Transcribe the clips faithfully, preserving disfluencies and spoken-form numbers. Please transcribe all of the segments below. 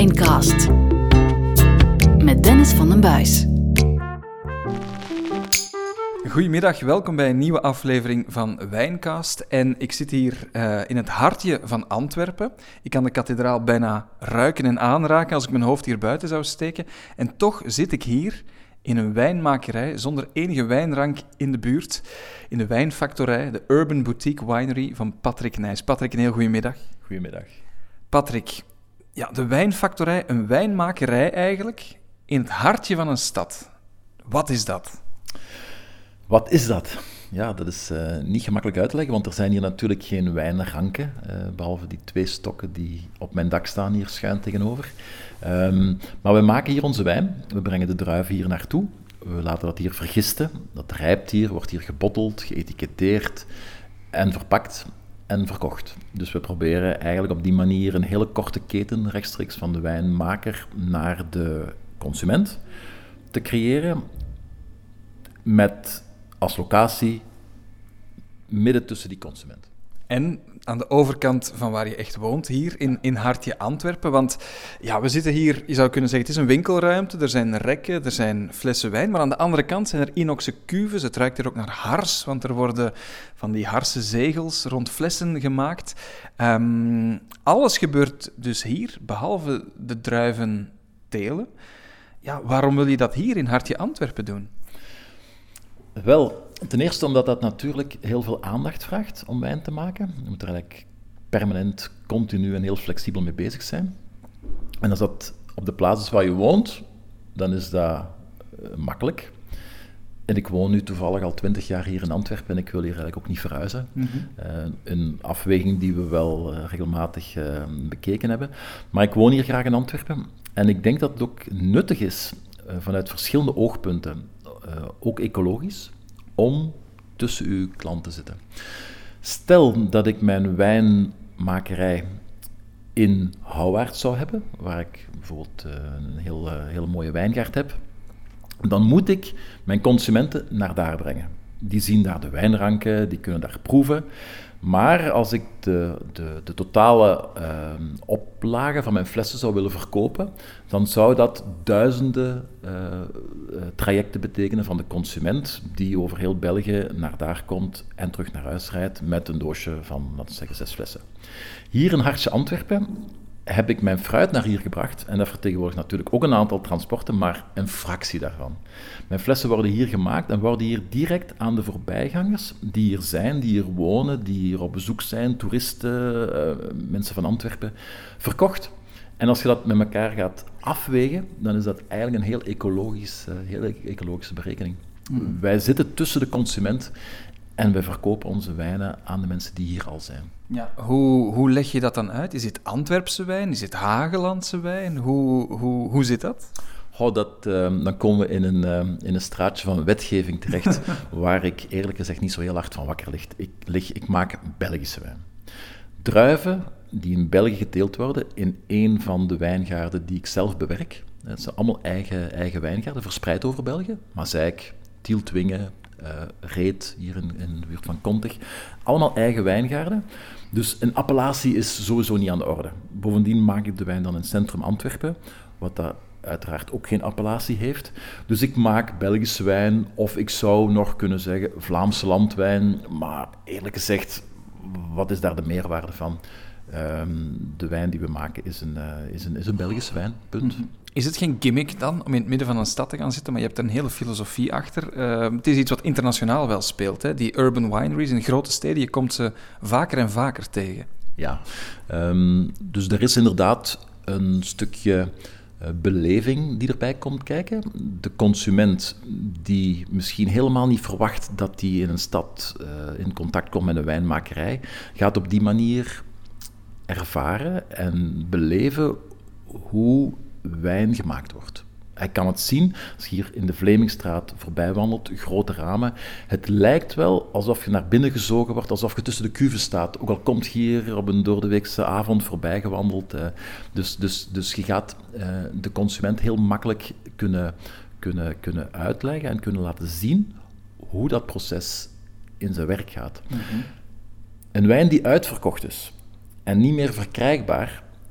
Wijncast met Dennis van den Buis. Goedemiddag, welkom bij een nieuwe aflevering van Wijncast. En ik zit hier uh, in het hartje van Antwerpen. Ik kan de kathedraal bijna ruiken en aanraken als ik mijn hoofd hier buiten zou steken. En toch zit ik hier in een wijnmakerij zonder enige wijnrank in de buurt. In de wijnfactorij, de Urban Boutique Winery van Patrick Nijs. Patrick, een heel goedemiddag. Goedemiddag. Patrick, ja, de wijnfactorij, een wijnmakerij eigenlijk, in het hartje van een stad. Wat is dat? Wat is dat? Ja, dat is uh, niet gemakkelijk uit te leggen, want er zijn hier natuurlijk geen wijnranken, uh, behalve die twee stokken die op mijn dak staan hier schuin tegenover. Um, maar we maken hier onze wijn, we brengen de druiven hier naartoe, we laten dat hier vergisten, dat rijpt hier, wordt hier gebotteld, geëtiketteerd en verpakt en verkocht. Dus we proberen eigenlijk op die manier een hele korte keten rechtstreeks van de wijnmaker naar de consument te creëren, met als locatie midden tussen die consument. En aan de overkant van waar je echt woont, hier in, in Hartje Antwerpen. Want ja, we zitten hier, je zou kunnen zeggen, het is een winkelruimte. Er zijn rekken, er zijn flessen wijn. Maar aan de andere kant zijn er inoxen cuves. Het ruikt hier ook naar hars, want er worden van die harse zegels rond flessen gemaakt. Um, alles gebeurt dus hier, behalve de druiven telen. Ja, waarom wil je dat hier in Hartje Antwerpen doen? Wel, ten eerste omdat dat natuurlijk heel veel aandacht vraagt om wijn te maken. Je moet er eigenlijk permanent, continu en heel flexibel mee bezig zijn. En als dat op de plaats is waar je woont, dan is dat uh, makkelijk. En ik woon nu toevallig al twintig jaar hier in Antwerpen en ik wil hier eigenlijk ook niet verhuizen. Mm-hmm. Uh, een afweging die we wel uh, regelmatig uh, bekeken hebben. Maar ik woon hier graag in Antwerpen en ik denk dat het ook nuttig is uh, vanuit verschillende oogpunten. Uh, ook ecologisch, om tussen uw klant te zitten. Stel dat ik mijn wijnmakerij in Houwaard zou hebben, waar ik bijvoorbeeld uh, een heel, uh, hele mooie wijngaard heb, dan moet ik mijn consumenten naar daar brengen. Die zien daar de wijnranken, die kunnen daar proeven. Maar als ik de, de, de totale uh, oplage van mijn flessen zou willen verkopen, dan zou dat duizenden uh, uh, trajecten betekenen van de consument die over heel België naar daar komt en terug naar huis rijdt met een doosje van, laten we zeggen, zes flessen. Hier in Hartje Antwerpen heb ik mijn fruit naar hier gebracht en dat vertegenwoordigt natuurlijk ook een aantal transporten, maar een fractie daarvan. Mijn flessen worden hier gemaakt en worden hier direct aan de voorbijgangers die hier zijn, die hier wonen, die hier op bezoek zijn, toeristen, uh, mensen van Antwerpen, verkocht. En als je dat met elkaar gaat afwegen, dan is dat eigenlijk een heel ecologisch, uh, hele ecologische berekening. Mm. Wij zitten tussen de consument en we verkopen onze wijnen aan de mensen die hier al zijn. Ja, hoe, hoe leg je dat dan uit? Is het Antwerpse wijn? Is het Hagelandse wijn? Hoe, hoe, hoe zit dat? Oh, dat uh, dan komen we in een, uh, in een straatje van wetgeving terecht, waar ik eerlijk gezegd niet zo heel hard van wakker lig. Ik, lig, ik maak Belgische wijn. Druiven die in België geteeld worden in een van de wijngaarden die ik zelf bewerk. Dat zijn allemaal eigen, eigen wijngaarden, verspreid over België. Mazeik, Tieltwingen, uh, Reet, hier in, in de buurt van Kontig. Allemaal eigen wijngaarden. Dus een appellatie is sowieso niet aan de orde. Bovendien maak ik de wijn dan in centrum Antwerpen, wat dat uiteraard ook geen appellatie heeft. Dus ik maak Belgische wijn, of ik zou nog kunnen zeggen Vlaamse landwijn, maar eerlijk gezegd, wat is daar de meerwaarde van? Um, de wijn die we maken is een, uh, is een, is een Belgische wijn, punt. Mm-hmm. Is het geen gimmick dan, om in het midden van een stad te gaan zitten, maar je hebt er een hele filosofie achter. Uh, het is iets wat internationaal wel speelt, hè? Die urban wineries in grote steden, je komt ze vaker en vaker tegen. Ja, um, dus er is inderdaad een stukje uh, beleving die erbij komt kijken. De consument die misschien helemaal niet verwacht dat die in een stad uh, in contact komt met een wijnmakerij, gaat op die manier ervaren en beleven hoe wijn gemaakt wordt. Hij kan het zien, als je hier in de Vlemingstraat voorbij wandelt, grote ramen. Het lijkt wel alsof je naar binnen gezogen wordt, alsof je tussen de cuven staat. Ook al komt je hier op een doordeweekse avond voorbij gewandeld. Uh, dus, dus, dus je gaat uh, de consument heel makkelijk kunnen, kunnen, kunnen uitleggen en kunnen laten zien hoe dat proces in zijn werk gaat. Mm-hmm. Een wijn die uitverkocht is en niet meer verkrijgbaar,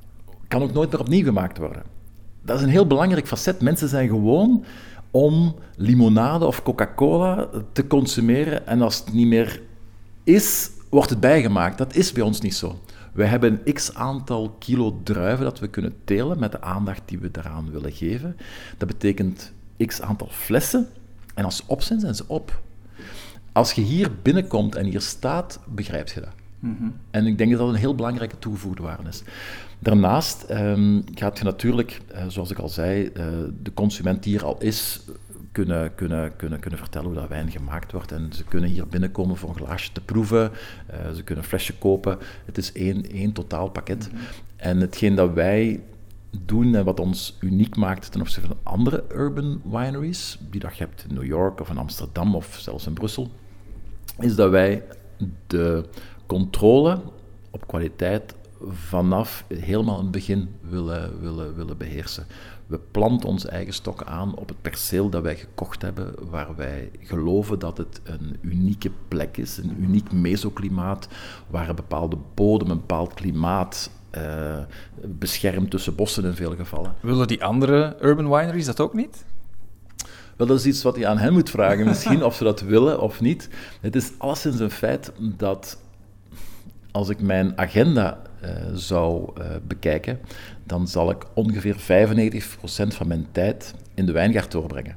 kan ook nooit meer opnieuw gemaakt worden. Dat is een heel belangrijk facet. Mensen zijn gewoon om limonade of Coca-Cola te consumeren en als het niet meer is, wordt het bijgemaakt. Dat is bij ons niet zo. Wij hebben een x-aantal kilo druiven dat we kunnen telen met de aandacht die we daaraan willen geven. Dat betekent x-aantal flessen en als ze op zijn, zijn ze op. Als je hier binnenkomt en hier staat, begrijp je dat. Mm-hmm. En ik denk dat dat een heel belangrijke toegevoegde waarde is. Daarnaast um, gaat je natuurlijk, uh, zoals ik al zei, uh, de consument die hier al is, kunnen, kunnen, kunnen, kunnen vertellen hoe dat wijn gemaakt wordt. En ze kunnen hier binnenkomen voor een glaasje te proeven. Uh, ze kunnen een flesje kopen. Het is één, één totaalpakket. Mm-hmm. En hetgeen dat wij doen en wat ons uniek maakt ten opzichte van andere urban wineries, die dat je hebt in New York of in Amsterdam of zelfs in Brussel, is dat wij de controle op kwaliteit vanaf helemaal in het begin willen, willen, willen beheersen. We planten onze eigen stok aan op het perceel dat wij gekocht hebben, waar wij geloven dat het een unieke plek is, een uniek mesoklimaat, waar een bepaalde bodem, een bepaald klimaat uh, beschermt tussen bossen in veel gevallen. Willen die andere urban wineries dat ook niet? Wel, dat is iets wat je aan hen moet vragen, misschien, of ze dat willen of niet. Het is alleszins een feit dat als ik mijn agenda uh, zou uh, bekijken, dan zal ik ongeveer vijfennegentig procent van mijn tijd in de wijngaard doorbrengen.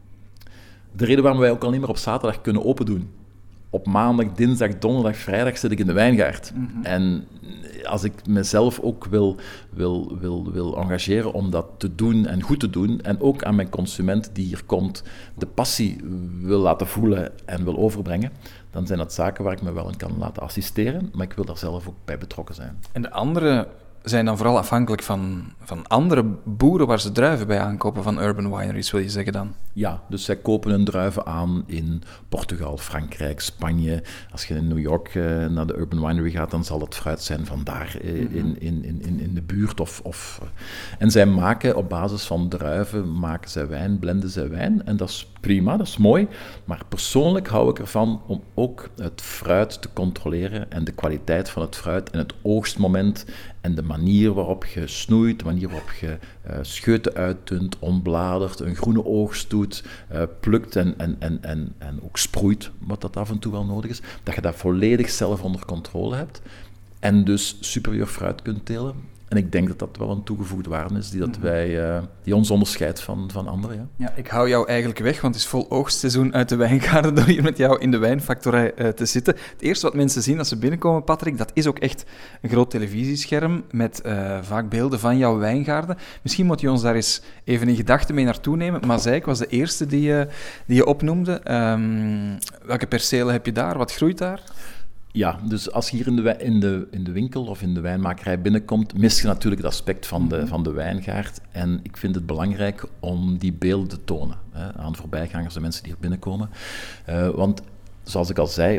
De reden waarom wij ook al niet meer op zaterdag kunnen open doen. Op maandag, dinsdag, donderdag, vrijdag zit ik in de wijngaard. Mm-hmm. En als ik mezelf ook wil, wil, wil, wil engageren om dat te doen en goed te doen, en ook aan mijn consument die hier komt de passie wil laten voelen en wil overbrengen, dan zijn dat zaken waar ik me wel in kan laten assisteren, maar ik wil daar zelf ook bij betrokken zijn. En de andere zijn dan vooral afhankelijk van, van andere boeren waar ze druiven bij aankopen van urban wineries, wil je zeggen dan? Ja, dus zij kopen hun druiven aan in Portugal, Frankrijk, Spanje. Als je in New York uh, naar de urban winery gaat, dan zal het fruit zijn van daar uh, mm-hmm. in, in, in, in de buurt. Of, of, uh. En zij maken op basis van druiven, maken zij wijn, blenden zij wijn. En dat is prima, dat is mooi. Maar persoonlijk hou ik ervan om ook het fruit te controleren en de kwaliteit van het fruit en het oogstmoment en de manier waarop je snoeit, de manier waarop je uh, scheuten uitdunt, ontbladert, een groene oogst doet, uh, plukt en, en, en, en, en ook sproeit, wat dat af en toe wel nodig is, dat je dat volledig zelf onder controle hebt en dus superieur fruit kunt telen. En ik denk dat dat wel een toegevoegde waarde is die, dat wij, uh, die ons onderscheidt van, van anderen. Ja. Ja, ik hou jou eigenlijk weg, want het is vol oogstseizoen uit de wijngaarden door hier met jou in de wijnfactorij uh, te zitten. Het eerste wat mensen zien als ze binnenkomen, Patrick, dat is ook echt een groot televisiescherm met uh, vaak beelden van jouw wijngaarden. Misschien moet je ons daar eens even in gedachten mee naartoe nemen. Mazeik was de eerste die, uh, die je opnoemde. Um, welke percelen heb je daar? Wat groeit daar? Ja, dus als je hier in de, in, de, in de winkel of in de wijnmakerij binnenkomt, mis je natuurlijk het aspect van de, van de wijngaard. En ik vind het belangrijk om die beelden te tonen hè, aan voorbijgangers en mensen die hier binnenkomen. Uh, want, zoals ik al zei,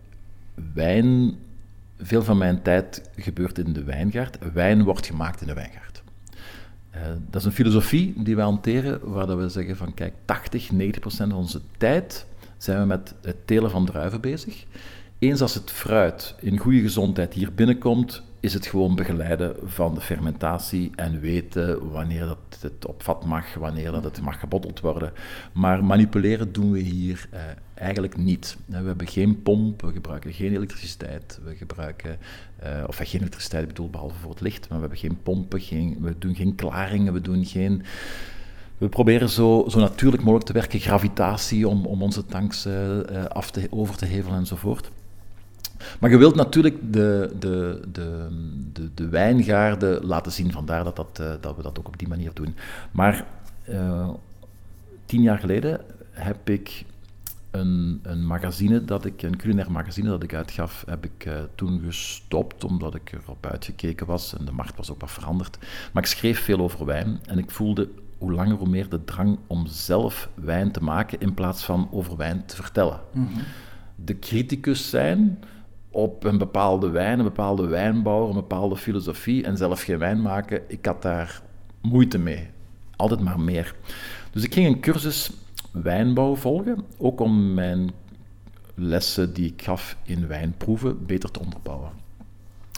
wijn, veel van mijn tijd gebeurt in de wijngaard. Wijn wordt gemaakt in de wijngaard. Uh, dat is een filosofie die wij hanteren, waar we zeggen van, kijk, tachtig, negentig procent van onze tijd zijn we met het telen van druiven bezig. Eens als het fruit in goede gezondheid hier binnenkomt, is het gewoon begeleiden van de fermentatie en weten wanneer dat het op vat mag, wanneer dat het mag gebotteld worden. Maar manipuleren doen we hier uh, eigenlijk niet. We hebben geen pomp, we gebruiken geen elektriciteit, we gebruiken, uh, of geen elektriciteit, ik bedoel, behalve voor het licht, maar we hebben geen pompen, geen, we doen geen klaringen, we doen geen... We proberen zo, zo natuurlijk mogelijk te werken, gravitatie om, om onze tanks uh, af te, over te hevelen enzovoort. Maar je wilt natuurlijk de, de, de, de, de wijngaarden laten zien, vandaar dat, dat, uh, dat we dat ook op die manier doen. Maar uh, tien jaar geleden heb ik een, een magazine, dat ik, een culinair magazine dat ik uitgaf, heb ik uh, toen gestopt, omdat ik erop uitgekeken was en de markt was ook wat veranderd. Maar ik schreef veel over wijn en ik voelde hoe langer hoe meer de drang om zelf wijn te maken in plaats van over wijn te vertellen. Mm-hmm. De criticus zijn op een bepaalde wijn, een bepaalde wijnbouwer, een bepaalde filosofie en zelf geen wijn maken, ik had daar moeite mee. Altijd maar meer. Dus ik ging een cursus wijnbouw volgen, ook om mijn lessen die ik gaf in wijnproeven beter te onderbouwen.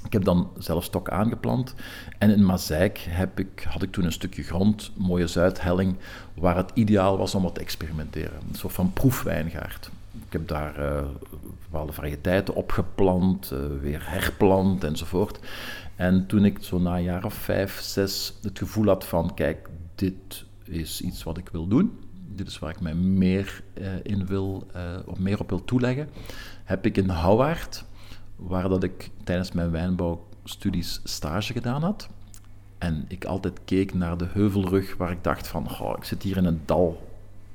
Ik heb dan zelf stokken aangeplant. En in Mazeik heb ik, had ik toen een stukje grond, een mooie zuidhelling, waar het ideaal was om wat te experimenteren. Een soort van proefwijngaard. Ik heb daar uh, bepaalde variëteiten opgeplant, uh, weer herplant enzovoort. En toen ik zo na een jaar of vijf, zes het gevoel had van, kijk, dit is iets wat ik wil doen. Dit is waar ik mij meer uh, in wil, uh, of meer op wil toeleggen. Heb ik in Houwaard, waar dat ik tijdens mijn wijnbouwstudies stage gedaan had. En ik altijd keek naar de heuvelrug waar ik dacht van, oh, ik zit hier in een dal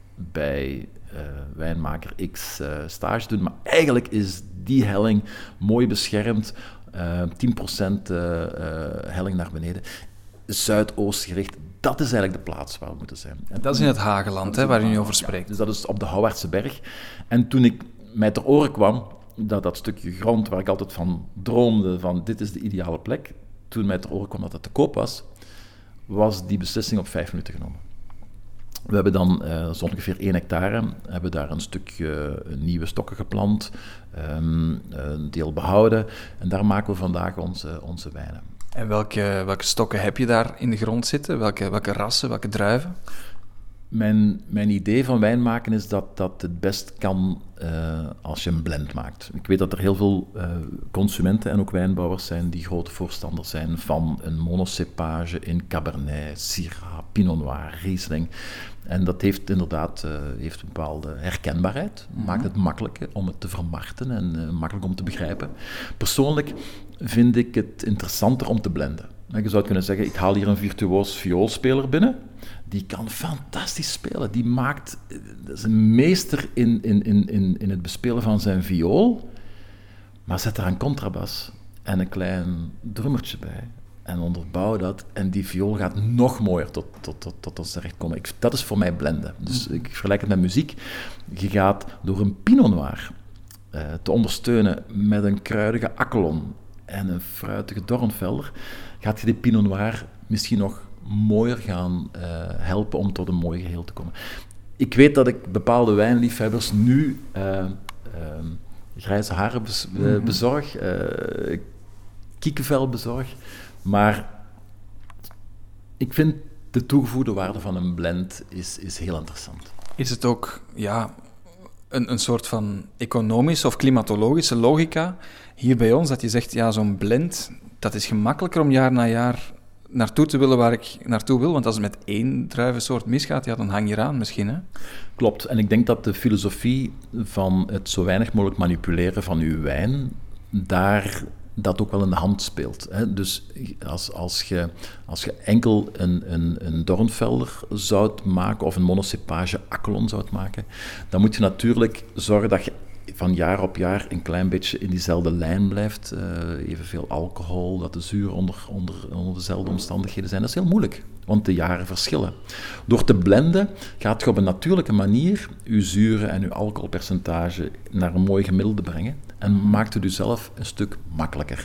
bij uh, wijnmaker X uh, stage doen. Maar eigenlijk is die helling mooi beschermd. Uh, tien procent uh, uh, helling naar beneden. Zuidoost gericht. Dat is eigenlijk de plaats waar we moeten zijn. En dat is in het Hageland, hè, waar u nu over spreekt. Ja, dus dat is op de Houwaardse berg. En toen ik mij ter oren kwam, dat dat stukje grond waar ik altijd van droomde, van dit is de ideale plek, toen mij ter oren kwam dat dat te koop was, was die beslissing op vijf minuten genomen. We hebben dan, uh, zo ongeveer één hectare, hebben daar een stukje uh, nieuwe stokken geplant, um, een deel behouden, en daar maken we vandaag onze, onze wijnen. En welke, welke stokken heb je daar in de grond zitten? Welke, welke rassen, welke druiven? Mijn, mijn idee van wijn maken is dat dat het best kan uh, als je een blend maakt. Ik weet dat er heel veel uh, consumenten en ook wijnbouwers zijn die grote voorstanders zijn van een monocepage in Cabernet, Syrah, Pinot Noir, Riesling. En dat heeft inderdaad uh, heeft een bepaalde herkenbaarheid. Mm-hmm. Maakt het makkelijk om het te vermarkten en uh, makkelijk om te begrijpen. Persoonlijk vind ik het interessanter om te blenden. Je zou kunnen zeggen, ik haal hier een virtuoos vioolspeler binnen. Die kan fantastisch spelen. Die maakt, dat is een meester in, in, in, in het bespelen van zijn viool. Maar zet daar een contrabas en een klein drummertje bij. En onderbouw dat. En die viool gaat nog mooier tot, tot, tot, tot ons terecht komen. Ik, dat is voor mij blenden. Dus ik vergelijk het met muziek. Je gaat door een Pinot Noir uh, te ondersteunen met een kruidige Accolon en een fruitige Dornfelder, gaat je die Pinot Noir misschien nog mooier gaan uh, helpen om tot een mooi geheel te komen. Ik weet dat ik bepaalde wijnliefhebbers nu uh, uh, grijze haren bez, uh, bezorg, uh, kiekenvel bezorg, maar ik vind de toegevoegde waarde van een blend is, is heel interessant. Is het ook ja, een, een soort van economische of klimatologische logica hier bij ons, dat je zegt, ja, zo'n blend, dat is gemakkelijker om jaar na jaar naartoe te willen waar ik naartoe wil, want als het met één druivensoort misgaat, ja, dan hang je eraan misschien, hè? Klopt, en ik denk dat de filosofie van het zo weinig mogelijk manipuleren van uw wijn, daar dat ook wel in de hand speelt. Hè? Dus als, als, je, als je enkel een, een, een Dornfelder zou maken of een monocepage Accolon zou maken, dan moet je natuurlijk zorgen dat je van jaar op jaar een klein beetje in diezelfde lijn blijft. Uh, evenveel alcohol, dat de zuren onder, onder, onder dezelfde omstandigheden zijn. Dat is heel moeilijk, want de jaren verschillen. Door te blenden gaat je op een natuurlijke manier je zuren en je alcoholpercentage naar een mooi gemiddelde brengen en maakt het jezelf een stuk makkelijker.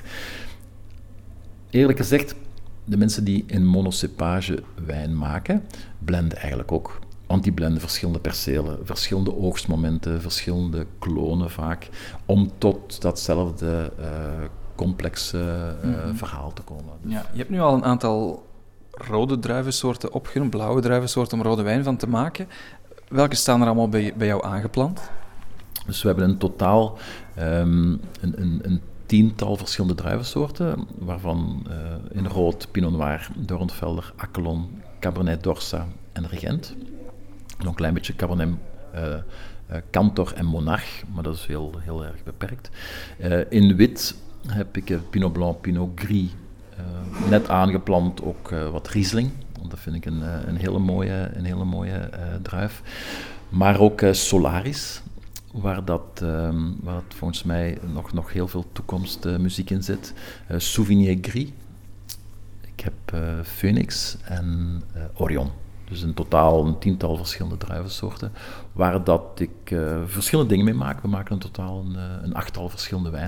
Eerlijk gezegd, de mensen die in monocepage wijn maken, blenden eigenlijk ook. Want die blenden verschillende percelen, verschillende oogstmomenten, verschillende klonen vaak, om tot datzelfde uh, complexe uh, mm-hmm. verhaal te komen. Dus. Ja, je hebt nu al een aantal rode druivensoorten opgenomen, blauwe druivensoorten om rode wijn van te maken. Welke staan er allemaal bij, bij jou aangeplant? Dus we hebben in totaal um, een, een, een tiental verschillende druivensoorten, waarvan uh, in rood Pinot Noir, Dornfelder, Accolon, Cabernet d'Orsa en Regent. Nog een klein beetje Cabernet uh, uh, Cantor en Monarch, maar dat is heel, heel erg beperkt. Uh, in wit heb ik uh, Pinot Blanc, Pinot Gris, uh, net aangeplant ook uh, wat Riesling. Dat vind ik een, uh, een hele mooie, een hele mooie uh, druif. Maar ook uh, Solaris, waar, dat, uh, waar dat volgens mij nog, nog heel veel toekomstmuziek uh, in zit. Uh, Sauvignon Gris. Ik heb uh, Phoenix en uh, Orion. Dus in totaal een tiental verschillende druivensoorten, waar dat ik uh, verschillende dingen mee maak. We maken in totaal een, uh, een achttal verschillende wijnen.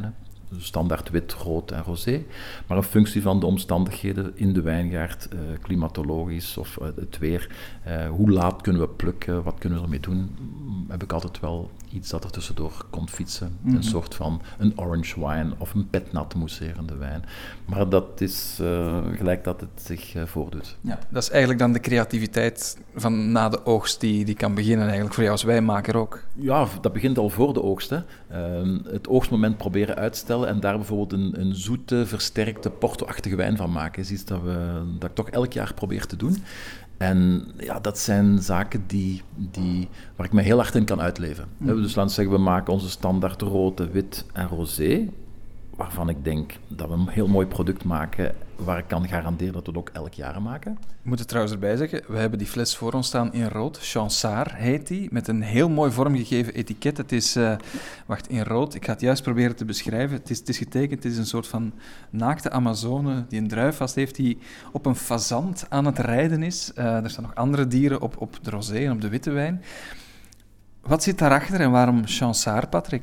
standaard wit, rood en rosé, maar in functie van de omstandigheden in de wijngaard, uh, klimatologisch of uh, het weer, uh, hoe laat kunnen we plukken, wat kunnen we ermee doen, heb ik altijd wel iets dat er tussendoor kon fietsen. Mm-hmm. Een soort van een orange wine of een petnat mousserende wijn. Maar dat is uh, gelijk dat het zich uh, voordoet. Ja, dat is eigenlijk dan de creativiteit van na de oogst die, die kan beginnen eigenlijk voor jou als wijnmaker ook. Ja, dat begint al voor de oogst. Hè. Uh, het oogstmoment proberen uitstellen en daar bijvoorbeeld een, een zoete, versterkte, porto-achtige wijn van maken. Is iets dat, we, dat ik toch elk jaar probeer te doen. En ja, dat zijn zaken die, die, waar ik me heel hard in kan uitleven. Mm. Dus laten we zeggen, we maken onze standaard rode, wit en rosé, waarvan ik denk dat we een heel mooi product maken, waar ik kan garanderen dat we het ook elk jaar maken. Ik moet het trouwens erbij zeggen, we hebben die fles voor ons staan in rood. Chansard heet die, met een heel mooi vormgegeven etiket. Het is, uh, wacht, in rood, ik ga het juist proberen te beschrijven. Het is, het is getekend, het is een soort van naakte Amazone die een druif vast heeft, die op een fazant aan het rijden is. Uh, er staan nog andere dieren op, op de rosé en op de witte wijn. Wat zit daarachter en waarom Chansard, Patrick?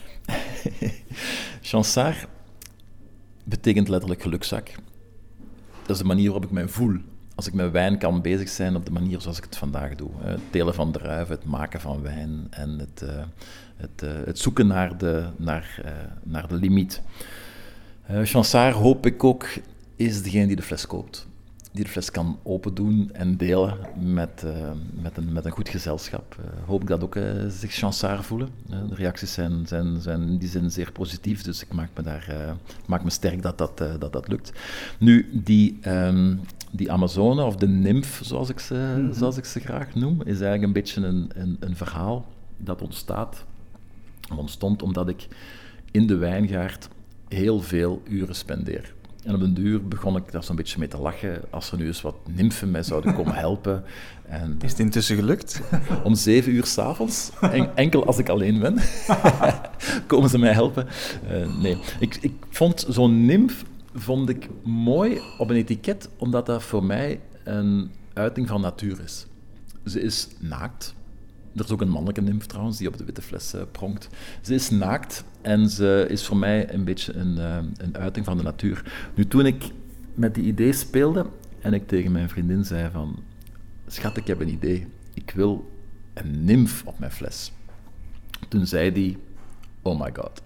Chansard betekent letterlijk gelukzak. Dat is de manier waarop ik mij voel als ik met wijn kan bezig zijn op de manier zoals ik het vandaag doe. Het telen van druiven, het maken van wijn en het, uh, het, uh, het zoeken naar de, naar, uh, naar de limiet. Uh, Chansard, hoop ik ook, is degene die de fles koopt. Die de fles kan open doen en delen met, uh, met, een, met een goed gezelschap. Uh, hoop ik dat ook uh, zich Chansard voelen. Uh, de reacties zijn, zijn, zijn in die zin zeer positief, dus ik maak me, daar, uh, maak me sterk dat dat, uh, dat, dat lukt. Nu, die, um, die Amazone, of de nymf, zoals ik, ze, mm-hmm. zoals ik ze graag noem, is eigenlijk een beetje een, een, een verhaal dat ontstaat, ontstond omdat ik in de wijngaard heel veel uren spendeer. En op den duur begon ik daar zo'n beetje mee te lachen als er nu eens wat nymfen mij zouden komen helpen. En is het intussen gelukt? Om zeven uur 's avonds, en, enkel als ik alleen ben, komen ze mij helpen. Uh, nee, ik, ik vond zo'n nymf vond ik mooi op een etiket, omdat dat voor mij een uiting van natuur is. Ze is naakt. Er is ook een mannelijke nymf trouwens, die op de witte fles uh, pronkt. Ze is naakt en ze is voor mij een beetje een, uh, een uiting van de natuur. Nu, toen ik met die idee speelde en ik tegen mijn vriendin zei van... Schat, ik heb een idee. Ik wil een nymf op mijn fles. Toen zei die... Oh my god.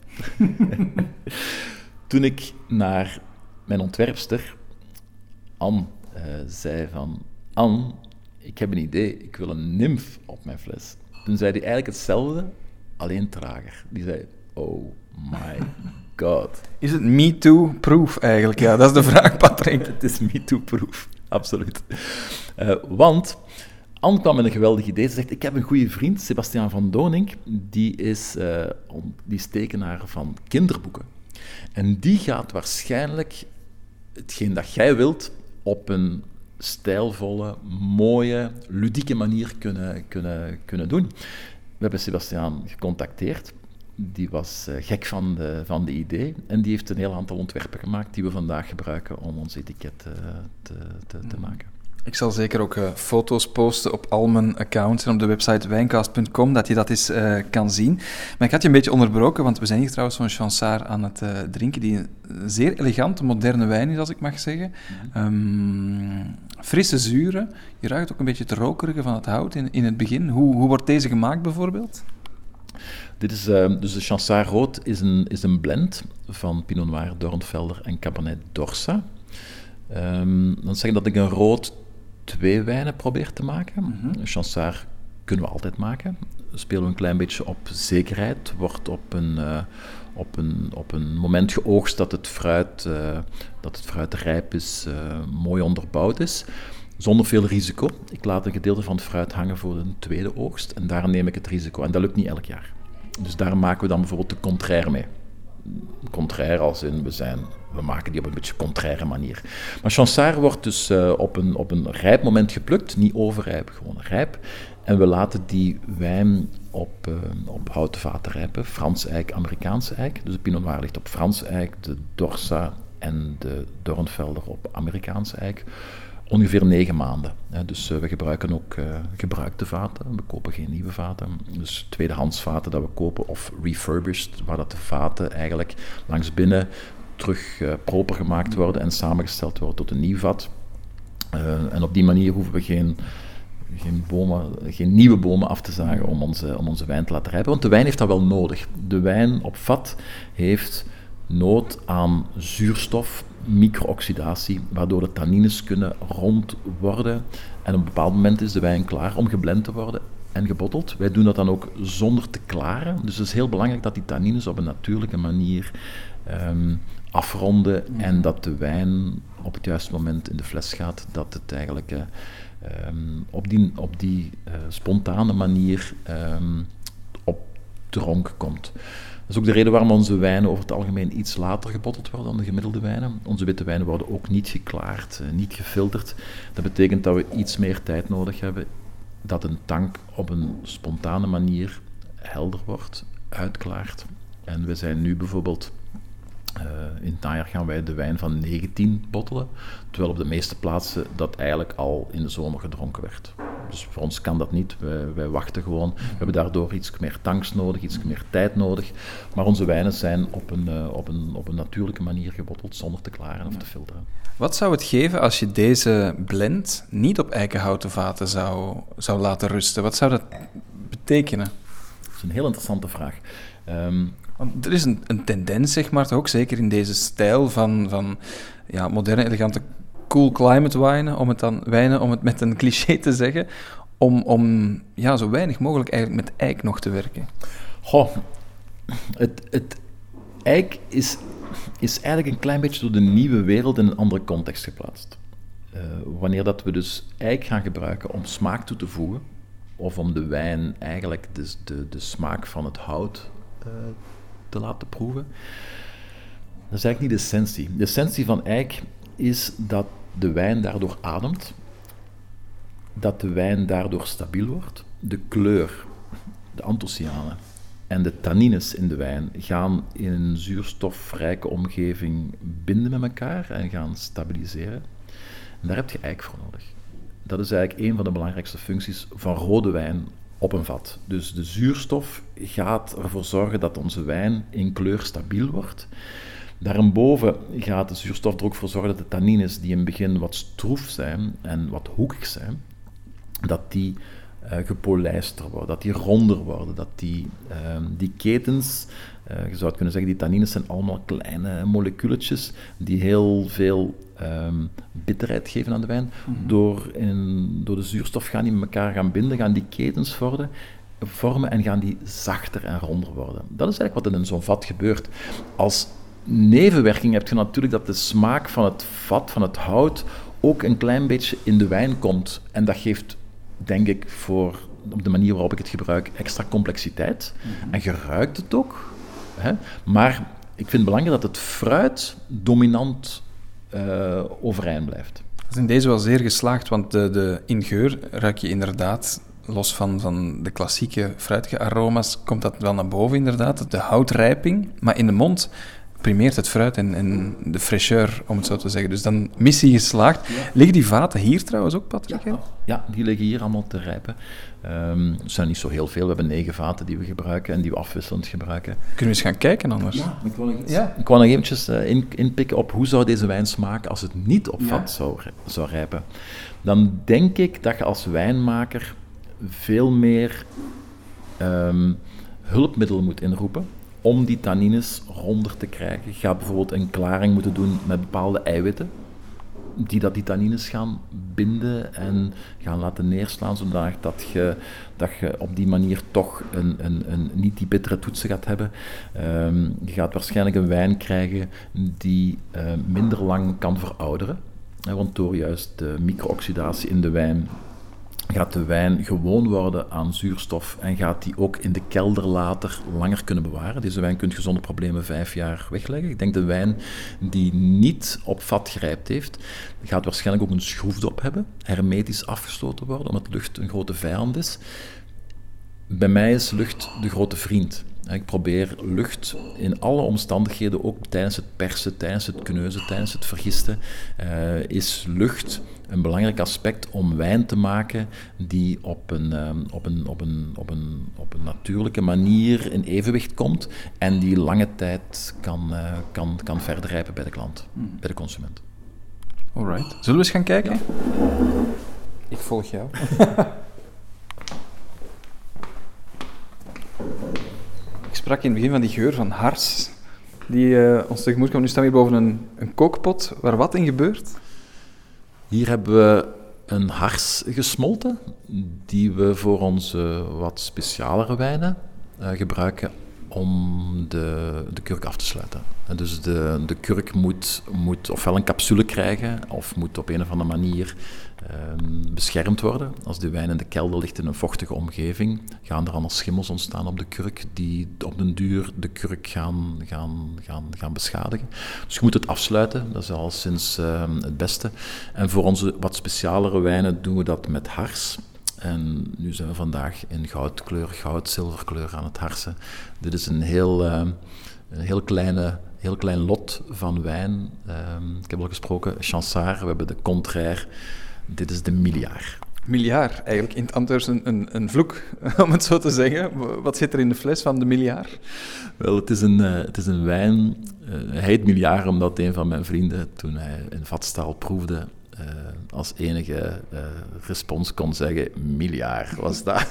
Toen ik naar mijn ontwerpster, Anne, uh, zei van... Anne... Ik heb een idee, ik wil een nymf op mijn fles. Toen zei hij eigenlijk hetzelfde, alleen trager. Die zei, oh my god. Is het MeToo-proof eigenlijk? Ja, dat is de vraag, Patrick. Het is MeToo-proof, absoluut. Uh, want Anne kwam met een geweldig idee. Ze zegt, ik heb een goede vriend, Sebastiaan van Donink, die is, uh, die is tekenaar van kinderboeken. En die gaat waarschijnlijk hetgeen dat jij wilt op een stijlvolle, mooie, ludieke manier kunnen, kunnen, kunnen doen. We hebben Sebastiaan gecontacteerd. Die was uh, gek van de, van de idee en die heeft een heel aantal ontwerpen gemaakt die we vandaag gebruiken om ons etiket uh, te, te, te maken. Ik zal zeker ook uh, foto's posten op al mijn accounts en op de website wijncast punt com, dat je dat eens uh, kan zien. Maar ik had je een beetje onderbroken, want we zijn hier trouwens van Chansard aan het uh, drinken, die een zeer elegante, moderne wijn is, als ik mag zeggen. Mm-hmm. Um, frisse zuren, je ruikt ook een beetje het rokerige van het hout in, in het begin. Hoe, hoe wordt deze gemaakt bijvoorbeeld? Dit is, uh, dus de Chansard Rood is een, is een blend van Pinot Noir, Dornfelder en Cabernet d'Orsa. Um, dan zeg ik dat ik een rood twee wijnen probeer te maken. Mm-hmm. Chansard kunnen we altijd maken. Spelen we een klein beetje op zekerheid. Wordt op een, uh, op een, op een moment geoogst dat het fruit, uh, dat het fruit rijp is, uh, mooi onderbouwd is. Zonder veel risico. Ik laat een gedeelte van het fruit hangen voor een tweede oogst. En daar neem ik het risico. En dat lukt niet elk jaar. Dus daar maken we dan bijvoorbeeld de contraire mee. Contraire als in, we, zijn, we maken die op een beetje contraire manier. Maar Chansard wordt dus uh, op, een, op een rijp moment geplukt, niet overrijp, gewoon rijp. En we laten die wijn op, uh, op houten vaten rijpen, Frans eik, Amerikaanse eik. Dus de Pinot Noir ligt op Frans eik, de Dorsa en de Dornfelder op Amerikaanse eik. ongeveer negen maanden. Hè. Dus uh, we gebruiken ook uh, gebruikte vaten, we kopen geen nieuwe vaten. Dus tweedehands vaten dat we kopen of refurbished, waar dat de vaten eigenlijk langs binnen terug uh, proper gemaakt worden en samengesteld worden tot een nieuw vat. Uh, en op die manier hoeven we geen, geen, bomen, geen nieuwe bomen af te zagen om onze, om onze wijn te laten rijpen. Want de wijn heeft dat wel nodig. De wijn op vat heeft nood aan zuurstof, micro-oxidatie, waardoor de tannines kunnen rond worden. En op een bepaald moment is de wijn klaar om geblend te worden en gebotteld. Wij doen dat dan ook zonder te klaren. Dus het is heel belangrijk dat die tannines op een natuurlijke manier um, afronden mm. en dat de wijn op het juiste moment in de fles gaat, dat het eigenlijk uh, um, op die, op die uh, spontane manier um, op dronk komt. Dat is ook de reden waarom onze wijnen over het algemeen iets later gebotteld worden dan de gemiddelde wijnen. Onze witte wijnen worden ook niet geklaard, uh, niet gefilterd. Dat betekent dat we iets meer tijd nodig hebben, dat een tank op een spontane manier helder wordt, uitklaart. En we zijn nu bijvoorbeeld, uh, in het najaar gaan wij de wijn van negentien bottelen, terwijl op de meeste plaatsen dat eigenlijk al in de zomer gedronken werd. Dus voor ons kan dat niet, wij, wij wachten gewoon. We hebben daardoor iets meer tanks nodig, iets meer tijd nodig. Maar onze wijnen zijn op een, uh, op een, op een natuurlijke manier gebotteld, zonder te klaren of te filteren. Wat zou het geven als je deze blend niet op eikenhouten vaten zou, zou laten rusten? Wat zou dat betekenen? Dat is een heel interessante vraag. Um, Want er is een, een tendens, zeg maar, toch ook zeker in deze stijl van, van ja, moderne, elegante cool climate wijnen, om het dan wijnen, om het met een cliché te zeggen, om, om ja, zo weinig mogelijk eigenlijk met eik nog te werken. Goh, het, het eik is, is eigenlijk een klein beetje door de nieuwe wereld in een andere context geplaatst. Uh, wanneer dat we dus eik gaan gebruiken om smaak toe te voegen, of om de wijn eigenlijk de, de, de smaak van het hout uh, te laten proeven, dat is eigenlijk niet de essentie. De essentie van eik is dat de wijn daardoor ademt, dat de wijn daardoor stabiel wordt. De kleur, de anthocyanen en de tannines in de wijn gaan in een zuurstofrijke omgeving binden met elkaar en gaan stabiliseren. En daar heb je eik voor nodig. Dat is eigenlijk een van de belangrijkste functies van rode wijn op een vat. Dus de zuurstof gaat ervoor zorgen dat onze wijn in kleur stabiel wordt. Daarboven gaat de zuurstof er ook voor zorgen dat de tannines, die in het begin wat stroef zijn en wat hoekig zijn, dat die uh, gepolijster worden, dat die ronder worden, dat die, uh, die ketens, uh, je zou kunnen zeggen, die tannines zijn allemaal kleine moleculetjes die heel veel um, bitterheid geven aan de wijn. Mm-hmm. Door, in, door de zuurstof gaan die met elkaar gaan binden, gaan die ketens worden, vormen en gaan die zachter en ronder worden. Dat is eigenlijk wat er in zo'n vat gebeurt. Als nevenwerking heb je natuurlijk dat de smaak van het vat, van het hout, ook een klein beetje in de wijn komt. En dat geeft, denk ik, voor, op de manier waarop ik het gebruik, extra complexiteit. Mm-hmm. En je ruikt het ook. Hè? Maar ik vind het belangrijk dat het fruit dominant uh, overeind blijft. Dat is in deze wel zeer geslaagd, want de, de, in geur ruik je inderdaad, los van, van de klassieke fruitige aroma's, komt dat wel naar boven inderdaad, de houtrijping. Maar in de mond primeert het fruit en, en de fraîcheur, om het zo te zeggen. Dus dan missie geslaagd. Ja. Liggen die vaten hier trouwens ook, Patrick? Ja, ja, die liggen hier allemaal te rijpen. Um, er zijn niet zo heel veel. We hebben negen vaten die we gebruiken en die we afwisselend gebruiken. Kunnen we eens gaan kijken anders? Ja, ik wil nog, iets, ja. ik wil nog eventjes uh, in, inpikken op hoe zou deze wijn smaken als het niet op vat ja. zou, zou rijpen. Dan denk ik dat je als wijnmaker veel meer um, hulpmiddelen moet inroepen om die tannines ronder te krijgen. Je gaat bijvoorbeeld een klaring moeten doen met bepaalde eiwitten, die dat die tannines gaan binden en gaan laten neerslaan, zodat dat je, dat je op die manier toch een, een, een, niet die bittere toetsen gaat hebben. Um, je gaat waarschijnlijk een wijn krijgen die uh, minder lang kan verouderen, hè, want door juist de micro-oxidatie in de wijn gaat de wijn gewoon worden aan zuurstof en gaat die ook in de kelder later langer kunnen bewaren. Deze wijn kun je zonder problemen vijf jaar wegleggen. Ik denk de wijn die niet op vat gerijpt heeft, gaat waarschijnlijk ook een schroefdop hebben, hermetisch afgesloten worden, omdat lucht een grote vijand is. Bij mij is lucht de grote vriend. Ik probeer lucht in alle omstandigheden, ook tijdens het persen, tijdens het kneuzen, tijdens het vergisten, uh, is lucht een belangrijk aspect om wijn te maken die op een, um, op een, op een, op een, op een natuurlijke manier in evenwicht komt en die lange tijd kan, uh, kan, kan verder rijpen bij de klant, mm. bij de consument. Alright. Zullen we eens gaan kijken? Ja. Ik volg jou. Ik sprak in het begin van die geur van hars die uh, ons tegemoet kwam. Nu staan we hier boven een, een kookpot waar wat in gebeurt? Hier hebben we een hars gesmolten die we voor onze wat specialere wijnen uh, gebruiken om de, de kurk af te sluiten. En dus de, de kurk moet, moet ofwel een capsule krijgen of moet op een of andere manier um, beschermd worden. Als de wijn in de kelder ligt in een vochtige omgeving, gaan er anders schimmels ontstaan op de kurk die op den duur de kurk gaan, gaan, gaan, gaan beschadigen. Dus je moet het afsluiten, dat is al sinds um, het beste. En voor onze wat specialere wijnen doen we dat met hars. En nu zijn we vandaag in goudkleur, goud-zilverkleur aan het harsen. Dit is een heel, uh, een heel, kleine, heel klein lot van wijn. Um, ik heb al gesproken, Chansard, we hebben de Contraire. Dit is de Milliard. Milliard, eigenlijk in het Antwerps een, een, een vloek, om het zo te zeggen. Wat zit er in de fles van de Milliard? Wel, het is een, uh, het is een wijn. Uh, hij heet Milliard omdat een van mijn vrienden, toen hij in vatstaal proefde, Uh, als enige uh, respons kon zeggen, Milliard was dat.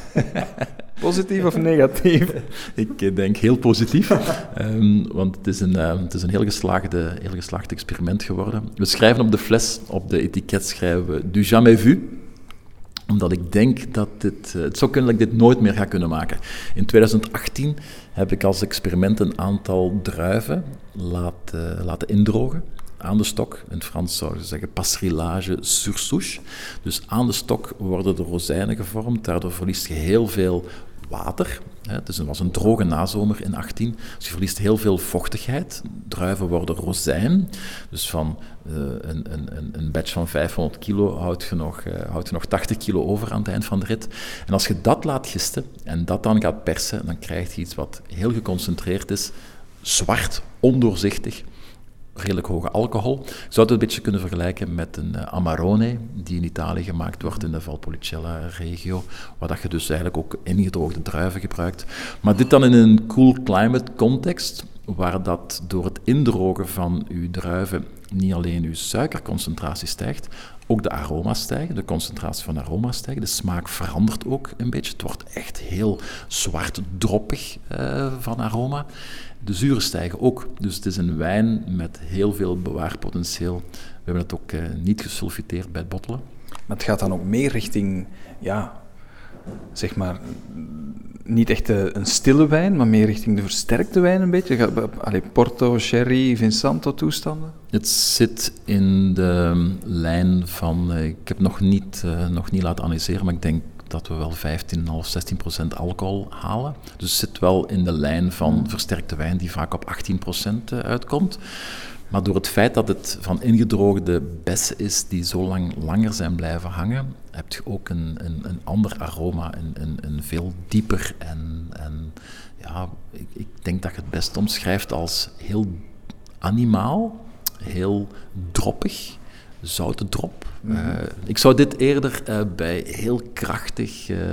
Positief of negatief? Ik denk heel positief, um, want het is een, uh, het is een heel, geslaagde, heel geslaagd experiment geworden. We schrijven op de fles, op de etiket schrijven we du jamais vu, omdat ik denk dat dit, uh, het zou kunnen dat ik dit nooit meer ga kunnen maken. In twintig achttien heb ik als experiment een aantal druiven laten, laten indrogen. Aan de stok, in het Frans zouden ze zeggen passerillage sur souche. Dus aan de stok worden de rozijnen gevormd, daardoor verliest je heel veel water. Het was een droge nazomer in achttien, dus je verliest heel veel vochtigheid. Druiven worden rozijn, dus van uh, een, een, een batch van vijfhonderd kilo houd je, nog, uh, houd je nog tachtig kilo over aan het eind van de rit. En als je dat laat gisten en dat dan gaat persen, dan krijg je iets wat heel geconcentreerd is, zwart, ondoorzichtig, redelijk hoge alcohol. Je zou het een beetje kunnen vergelijken met een uh, Amarone, die in Italië gemaakt wordt in de Valpolicella-regio, waar dat je dus eigenlijk ook ingedroogde druiven gebruikt. Maar dit dan in een cool climate context, waar dat door het indrogen van uw druiven niet alleen uw suikerconcentratie stijgt, ook de aroma's stijgen, de concentratie van aroma's stijgen, de smaak verandert ook een beetje. Het wordt echt heel zwart, droppig uh, van aroma. De zuren stijgen ook, dus het is een wijn met heel veel bewaarpotentieel. We hebben het ook uh, niet gesulfiteerd bij het bottelen. Maar het gaat dan ook meer richting, ja, zeg maar, niet echt een stille wijn, maar meer richting de versterkte wijn een beetje? Allee, Porto, Sherry, Vinsanto toestanden? Het zit in de lijn van, uh, ik heb nog niet, uh, nog niet laten analyseren, maar ik denk dat we wel vijftien komma vijf, zestien procent alcohol halen. Dus het zit wel in de lijn van versterkte wijn die vaak op achttien procent uitkomt. Maar door het feit dat het van ingedroogde bessen is die zo lang langer zijn blijven hangen, heb je ook een, een, een ander aroma, een, een, een veel dieper en, en ja, ik, ik denk dat je het best omschrijft als heel animaal, heel droppig, zoute drop. Mm-hmm. Uh, ik zou dit eerder uh, bij heel krachtig, uh,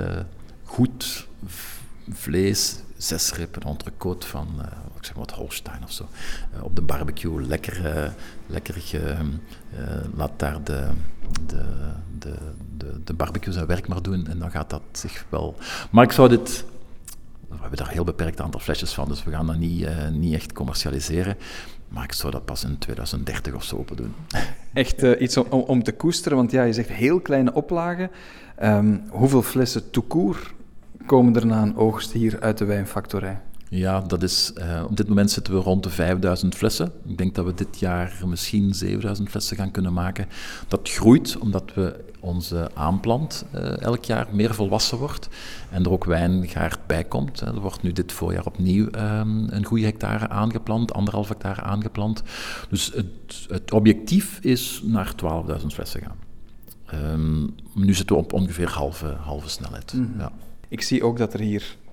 goed v- vlees, zes rippen, entrecote van, uh, ik zeg maar wat Holstein of zo, uh, op de barbecue, lekker, uh, lekker ge, uh, laat daar de, de, de, de, de barbecue zijn werk maar doen en dan gaat dat zich wel... Maar ik zou dit... We hebben daar een heel beperkt aantal flesjes van, dus we gaan dat niet, uh, niet echt commercialiseren. Maar ik zou dat pas in twintig dertig of zo open doen. Echt uh, iets om, om te koesteren, want ja, je zegt heel kleine oplagen. Um, hoeveel flessen tout court komen er na een oogst hier uit de wijnfactorij? Ja, dat is, uh, op dit moment zitten we rond de vijfduizend flessen. Ik denk dat we dit jaar misschien zevenduizend flessen gaan kunnen maken. Dat groeit omdat we onze aanplant uh, elk jaar meer volwassen wordt en er ook wijngaard bij komt. Er wordt nu dit voorjaar opnieuw um, een goede hectare aangeplant, anderhalf hectare aangeplant. Dus het, het objectief is naar twaalfduizend flessen gaan. Um, nu zitten we op ongeveer halve, halve snelheid. Mm-hmm. Ja. Ik zie ook dat er hier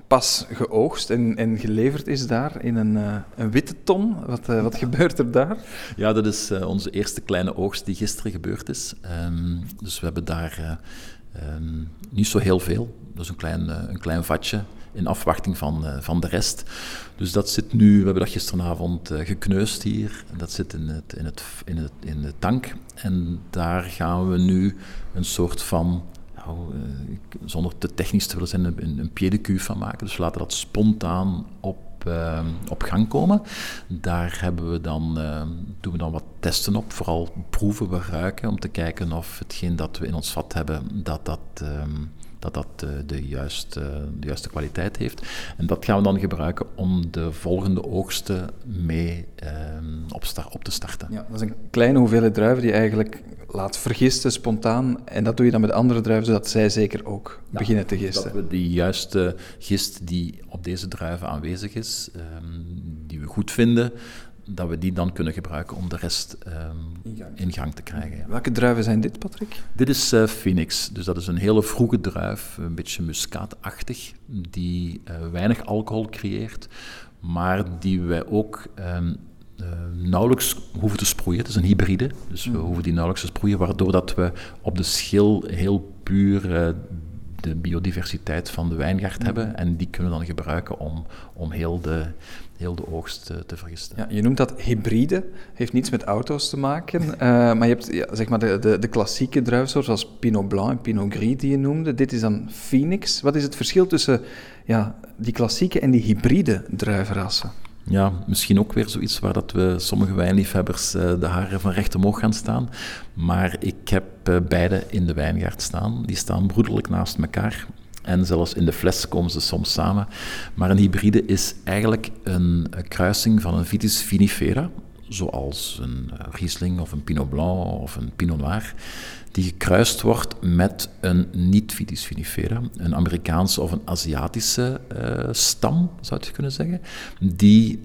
pas geoogst en, en geleverd is daar in een, uh, een witte ton. Wat, uh, wat gebeurt er daar? Ja, dat is uh, onze eerste kleine oogst die gisteren gebeurd is. Um, dus we hebben daar uh, um, niet zo heel veel. Dat is een klein, uh, een klein vatje in afwachting van, uh, van de rest. Dus dat zit nu, we hebben dat gisteravond uh, gekneusd hier. Dat zit in, het, in, het, in, het, in de tank. En daar gaan we nu een soort van... Nou, zonder te technisch te willen zijn, een, een pied de cuve van maken. Dus we laten dat spontaan op, uh, op gang komen. Daar hebben we dan, uh, doen we dan wat testen op, vooral proeven we ruiken, om te kijken of hetgeen dat we in ons vat hebben, dat dat, um, dat, dat uh, de, juiste, de juiste kwaliteit heeft. En dat gaan we dan gebruiken om de volgende oogsten mee um, op, start, op te starten. Ja, dat is een kleine hoeveelheid druiven die je eigenlijk laat vergisten spontaan. En dat doe je dan met andere druiven, zodat zij zeker ook ja, beginnen te gisten. Dat we die juiste gist die op deze druiven aanwezig is, um, die we goed vinden, dat we die dan kunnen gebruiken om de rest um, in, gang. in gang te krijgen. Ja. Welke druiven zijn dit, Patrick? Dit is uh, Phoenix, dus dat is een hele vroege druif, een beetje muskaatachtig, die uh, weinig alcohol creëert, maar die wij ook um, uh, nauwelijks hoeven te sproeien. Het is een hybride, dus we hoeven die nauwelijks te sproeien, waardoor dat we op de schil heel puur uh, de biodiversiteit van de wijngaard hebben en die kunnen we dan gebruiken om, om heel de... heel de oogst uh, te vergisten. Ja, je noemt dat hybride, heeft niets met auto's te maken, uh, maar je hebt ja, zeg maar de, de, de klassieke druifsoorten zoals Pinot Blanc en Pinot Gris die je noemde. Dit is dan Phoenix. Wat is het verschil tussen ja, die klassieke en die hybride druivenrassen? Ja, misschien ook weer zoiets waar dat we sommige wijnliefhebbers uh, de haren van recht omhoog gaan staan. Maar ik heb uh, beide in de wijngaard staan. Die staan broederlijk naast elkaar. En zelfs in de fles komen ze soms samen. Maar een hybride is eigenlijk een, een kruising van een Vitis vinifera, zoals een Riesling of een Pinot Blanc of een Pinot Noir, die gekruist wordt met een niet-Vitis vinifera, een Amerikaanse of een Aziatische uh, stam, zou je kunnen zeggen, die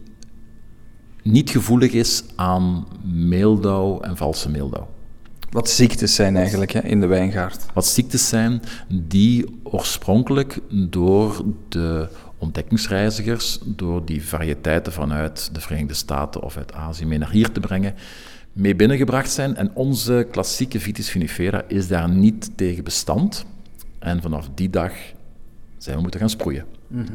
niet gevoelig is aan meeldauw en valse meeldauw. Wat ziektes zijn eigenlijk hè, in de wijngaard? Wat ziektes zijn die oorspronkelijk door de ontdekkingsreizigers, door die variëteiten vanuit de Verenigde Staten of uit Azië mee naar hier te brengen, mee binnengebracht zijn. En onze klassieke Vitis vinifera is daar niet tegen bestand. En vanaf die dag zijn we moeten gaan sproeien. Mm-hmm.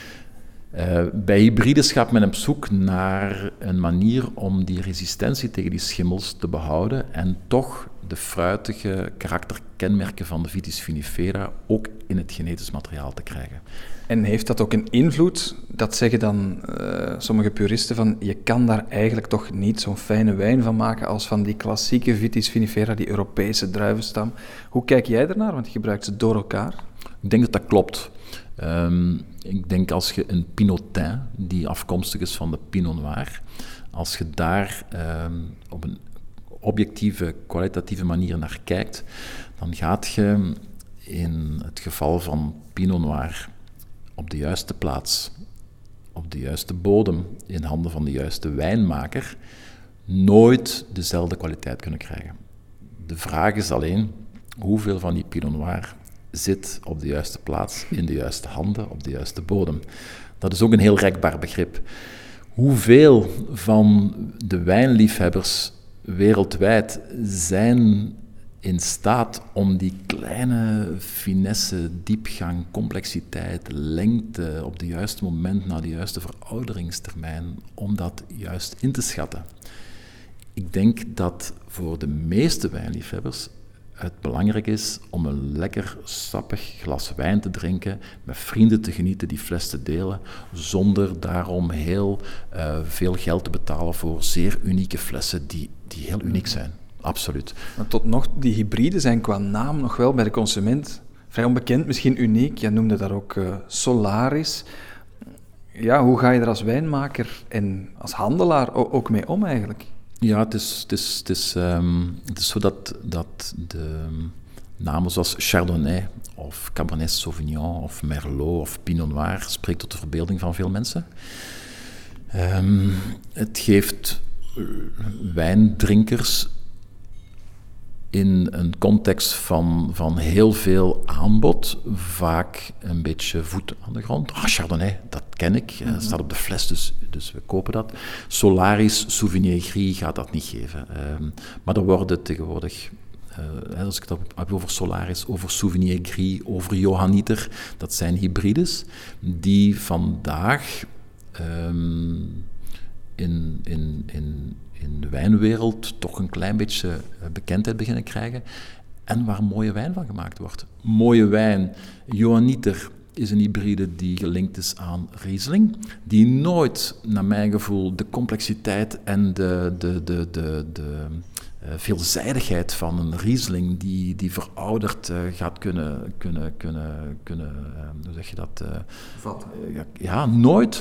Uh, bij hybrides gaat men op zoek naar een manier om die resistentie tegen die schimmels te behouden en toch de fruitige karakterkenmerken van de Vitis vinifera ook in het genetisch materiaal te krijgen. En heeft dat ook een invloed? Dat zeggen dan uh, sommige puristen van je kan daar eigenlijk toch niet zo'n fijne wijn van maken als van die klassieke Vitis vinifera, die Europese druivenstam. Hoe kijk jij ernaar? Want je gebruikt ze door elkaar. Ik denk dat dat klopt. Um, ik denk als je een Pinotin, die afkomstig is van de Pinot Noir, als je daar um, op een objectieve, kwalitatieve manier naar kijkt, dan gaat je in het geval van Pinot Noir op de juiste plaats, op de juiste bodem, in handen van de juiste wijnmaker, nooit dezelfde kwaliteit kunnen krijgen. De vraag is alleen, hoeveel van die Pinot Noir zit op de juiste plaats, in de juiste handen, op de juiste bodem. Dat is ook een heel rekbaar begrip. Hoeveel van de wijnliefhebbers wereldwijd zijn in staat om die kleine finesse, diepgang, complexiteit, lengte op het juiste moment, na de juiste verouderingstermijn, om dat juist in te schatten? Ik denk dat voor de meeste wijnliefhebbers het belangrijk is om een lekker sappig glas wijn te drinken, met vrienden te genieten, die fles te delen, zonder daarom heel uh, veel geld te betalen voor zeer unieke flessen die, die heel uniek zijn. Absoluut. Maar tot nog, die hybriden zijn qua naam nog wel bij de consument vrij onbekend, misschien uniek. Jij noemde dat ook uh, Solaris. Ja, hoe ga je er als wijnmaker en als handelaar ook mee om eigenlijk? Ja, het is, het is, het is, um, het is zo dat, dat de namen zoals Chardonnay of Cabernet Sauvignon of Merlot of Pinot Noir spreekt tot de verbeelding van veel mensen. Um, het geeft wijndrinkers in een context van, van heel veel aanbod, vaak een beetje voet aan de grond. Ah, Chardonnay, dat ken ik, dat mm-hmm. staat op de fles, dus, dus we kopen dat. Solaris, Sauvignon Gris gaat dat niet geven. Um, maar er worden tegenwoordig, uh, als ik het heb over Solaris, over Sauvignon Gris, over Johanniter, dat zijn hybrides die vandaag um, in... in, in in de wijnwereld toch een klein beetje bekendheid beginnen krijgen en waar mooie wijn van gemaakt wordt. Mooie wijn, Johanniter is een hybride die gelinkt is aan Riesling, die nooit, naar mijn gevoel, de complexiteit en de, de, de, de, de uh, veelzijdigheid van een Riesling, die, die verouderd uh, gaat kunnen, kunnen, kunnen, kunnen uh, hoe zeg je dat? Uh, Vatten. Uh, ja, ja, nooit.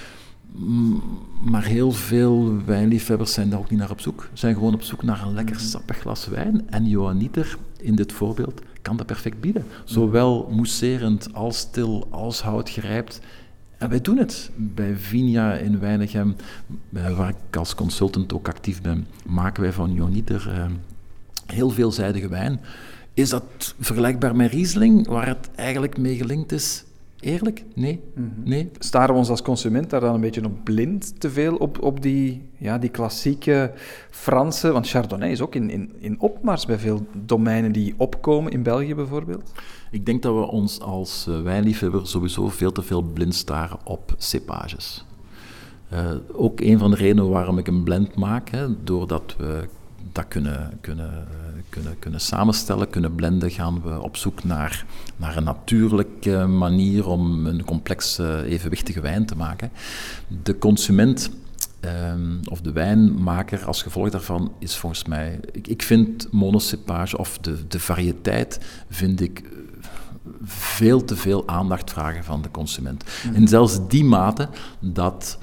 Maar heel veel wijnliefhebbers zijn daar ook niet naar op zoek. Ze zijn gewoon op zoek naar een lekker sappig glas wijn. En Johanniter, in dit voorbeeld, kan dat perfect bieden. Zowel mousserend als stil, als houtgerijpt. En wij doen het. Bij Vigna in Weinigem, waar ik als consultant ook actief ben, maken wij van Johanniter eh, heel veelzijdige wijn. Is dat vergelijkbaar met Riesling, waar het eigenlijk mee gelinkt is? Eerlijk? Nee. Mm-hmm. nee. Staren we ons als consument daar dan een beetje op blind te veel op, op die, ja, die klassieke Franse... Want Chardonnay is ook in, in, in opmars bij veel domeinen die opkomen, in België bijvoorbeeld. Ik denk dat we ons als uh, wijnliefhebber sowieso veel te veel blind staren op cepages. Uh, ook een van de redenen waarom ik een blend maak, hè, doordat we dat kunnen, kunnen, uh, kunnen, kunnen samenstellen, kunnen blenden, gaan we op zoek naar, naar een natuurlijke manier om een complexe, evenwichtige wijn te maken. De consument um, of de wijnmaker als gevolg daarvan is volgens mij... Ik, ik vind monocepage of de, de variëteit vind ik veel te veel aandacht vragen van de consument. Mm. En zelfs die mate dat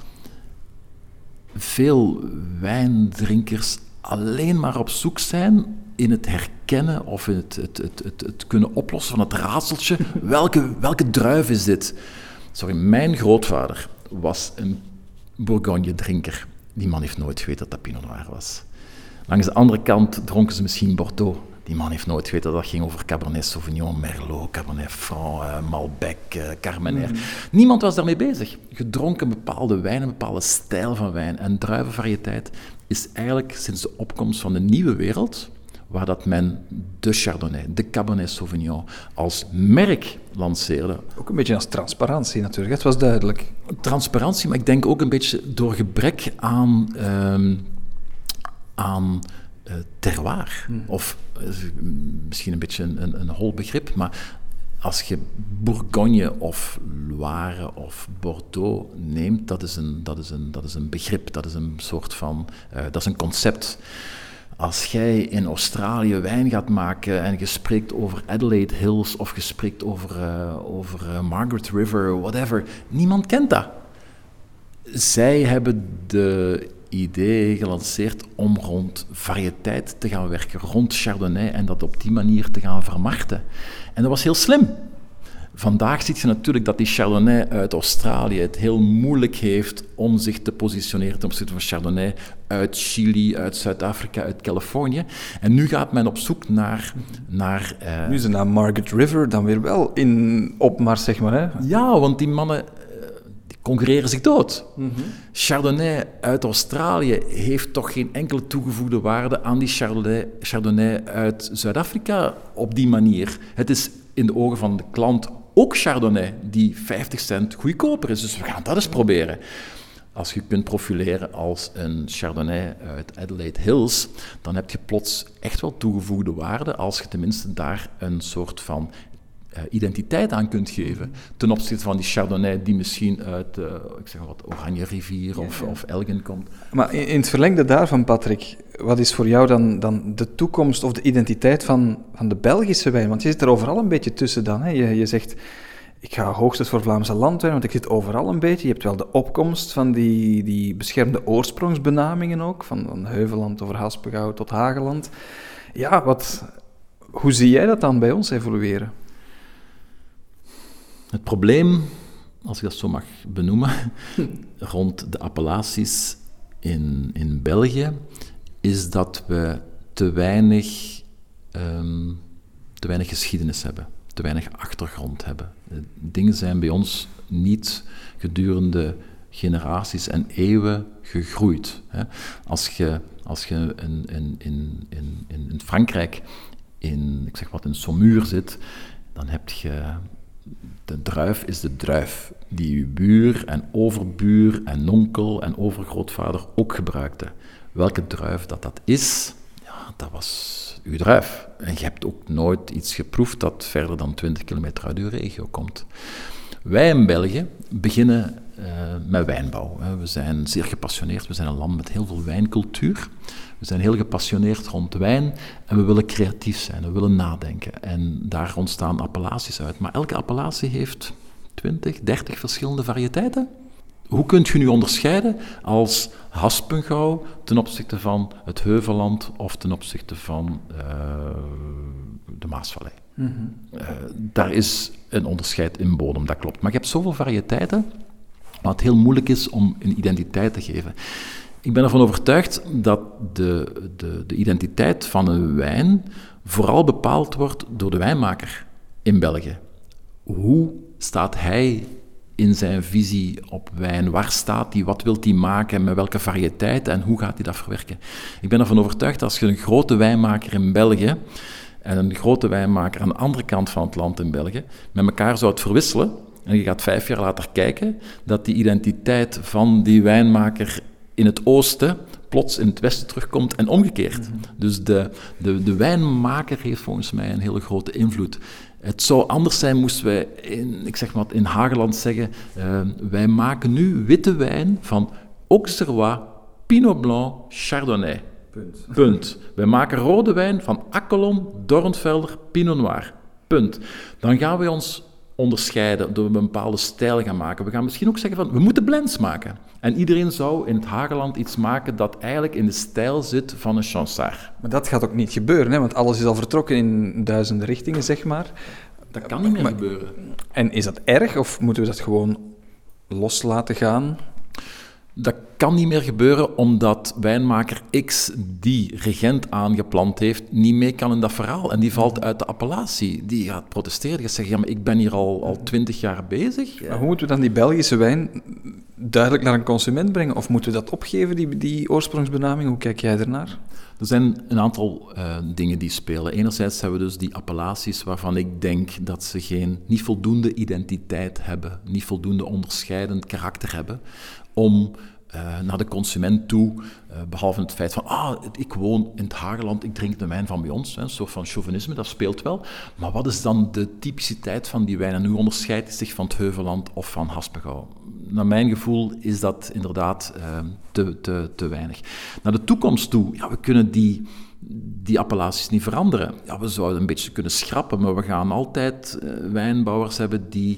veel wijndrinkers alleen maar op zoek zijn in het herkennen of in het, het, het, het, het kunnen oplossen van het raadseltje. Welke, welke druif is dit? Sorry, mijn grootvader was een Bourgogne-drinker. Die man heeft nooit geweten dat dat Pinot Noir was. Langs de andere kant dronken ze misschien Bordeaux. Die man heeft nooit geweten dat dat ging over Cabernet Sauvignon, Merlot, Cabernet Franc, uh, Malbec, uh, Carmenère. Mm. Niemand was daarmee bezig. Je dronk een bepaalde wijn, een bepaalde stijl van wijn. En druivenvariëteit is eigenlijk sinds de opkomst van de nieuwe wereld, waar dat men de Chardonnay, de Cabernet Sauvignon als merk lanceerde. Ook een beetje als transparantie natuurlijk, het was duidelijk. Transparantie, maar ik denk ook een beetje door gebrek aan... Um, aan Uh, terroir, hmm. of uh, misschien een beetje een, een, een hol begrip, maar als je Bourgogne of Loire of Bordeaux neemt, dat is een, dat is een, dat is een begrip, dat is een soort van, uh, dat is een concept. Als jij in Australië wijn gaat maken en je spreekt over Adelaide Hills of je spreekt over, uh, over uh, Margaret River, whatever, niemand kent dat. Zij hebben de idee gelanceerd om rond variëteit te gaan werken, rond Chardonnay, en dat op die manier te gaan vermarkten. En dat was heel slim. Vandaag zie je natuurlijk dat die Chardonnay uit Australië het heel moeilijk heeft om zich te positioneren ten opzichte van Chardonnay uit Chili, uit Zuid-Afrika, uit Californië. En nu gaat men op zoek naar... naar uh... Nu is het naar Margaret River dan weer wel in opmars, zeg maar. Hè? Ja, want die mannen... concurreren zich dood. Mm-hmm. Chardonnay uit Australië heeft toch geen enkele toegevoegde waarde aan die Chardonnay, Chardonnay uit Zuid-Afrika op die manier. Het is in de ogen van de klant ook Chardonnay die vijftig cent goedkoper is. Dus we gaan dat eens proberen. Als je kunt profileren als een Chardonnay uit Adelaide Hills, dan heb je plots echt wel toegevoegde waarde als je tenminste daar een soort van Uh, identiteit aan kunt geven, ten opzichte van die Chardonnay die misschien uit, uh, ik zeg maar wat, Oranje Rivier of, ja, ja. of Elgin komt. Maar in, in het verlengde daarvan, Patrick, wat is voor jou dan, dan de toekomst of de identiteit van, van de Belgische wijn? Want je zit er overal een beetje tussen dan. Hè? Je, je zegt, ik ga hoogstens voor Vlaamse landwijn, want ik zit overal een beetje. Je hebt wel de opkomst van die, die beschermde oorsprongsbenamingen ook, van, van Heuvelland over Haspengouw tot Hageland. Ja, wat, hoe zie jij dat dan bij ons evolueren? Het probleem, als ik dat zo mag benoemen, rond de appellaties in, in België, is dat we te weinig um, te weinig geschiedenis hebben, te weinig achtergrond hebben. Dingen zijn bij ons niet gedurende generaties en eeuwen gegroeid. Hè. Als je, als je in, in, in, in, in Frankrijk, in, ik zeg wat, in Saumur zit, dan heb je... De druif is de druif die uw buur en overbuur en onkel en overgrootvader ook gebruikte. Welke druif dat dat is, ja, dat was uw druif. En je hebt ook nooit iets geproefd dat verder dan twintig kilometer uit uw regio komt. Wij in België beginnen uh, met wijnbouw. We zijn zeer gepassioneerd, we zijn een land met heel veel wijncultuur. We zijn heel gepassioneerd rond wijn en we willen creatief zijn, we willen nadenken. En daar ontstaan appellaties uit. Maar elke appellatie heeft twintig, dertig verschillende variëteiten. Hoe kunt je nu onderscheiden als Haspengouw ten opzichte van het Heuvelland of ten opzichte van uh, de Maasvallei? Mm-hmm. Uh, daar is een onderscheid in bodem, dat klopt. Maar je hebt zoveel variëteiten, wat heel moeilijk is om een identiteit te geven. Ik ben ervan overtuigd dat de, de, de identiteit van een wijn vooral bepaald wordt door de wijnmaker in België. Hoe staat hij in zijn visie op wijn? Waar staat hij? Wat wil hij maken? Met welke variëteit? En hoe gaat hij dat verwerken? Ik ben ervan overtuigd dat als je een grote wijnmaker in België en een grote wijnmaker aan de andere kant van het land in België met elkaar zou het verwisselen, en je gaat vijf jaar later kijken, dat die identiteit van die wijnmaker in het oosten plots in het westen terugkomt en omgekeerd. Mm-hmm. Dus de, de, de wijnmaker heeft volgens mij een hele grote invloed. Het zou anders zijn moesten wij, in, ik zeg maar, in Hageland zeggen, uh, wij maken nu witte wijn van Auxerrois, Pinot Blanc, Chardonnay. Punt. Punt. Wij maken rode wijn van Accolon, Dornfelder, Pinot Noir. Punt. Dan gaan we ons onderscheiden door een bepaalde stijl gaan maken. We gaan misschien ook zeggen van, we moeten blends maken. En iedereen zou in het Hageland iets maken dat eigenlijk in de stijl zit van een Chansard. Maar dat gaat ook niet gebeuren, hè? Want alles is al vertrokken in duizenden richtingen, zeg maar. Dat kan niet meer maar, gebeuren. En is dat erg, of moeten we dat gewoon los laten gaan? Dat kan niet meer gebeuren, omdat wijnmaker X, die regent aangeplant heeft, niet mee kan in dat verhaal. En die valt uit de appellatie. Die gaat protesteren. Die gaat zeggen, ja, maar ik ben hier al twintig jaar bezig. Maar hoe moeten we dan die Belgische wijn duidelijk naar een consument brengen? Of moeten we dat opgeven, die, die oorsprongsbenaming? Hoe kijk jij ernaar? Er zijn een aantal uh, dingen die spelen. Enerzijds hebben we dus die appellaties waarvan ik denk dat ze geen, niet voldoende identiteit hebben, niet voldoende onderscheidend karakter hebben, om uh, naar de consument toe, uh, behalve het feit van, ah, ik woon in het Hageland, ik drink de wijn van bij ons, hè, een soort van chauvinisme, dat speelt wel. Maar wat is dan de typiciteit van die wijn en hoe onderscheidt het zich van het Heuvelland of van Haspengouw? Naar mijn gevoel is dat inderdaad uh, te, te, te weinig. Naar de toekomst toe, ja, we kunnen die, die appellaties niet veranderen. Ja, we zouden een beetje kunnen schrappen, maar we gaan altijd uh, wijnbouwers hebben die,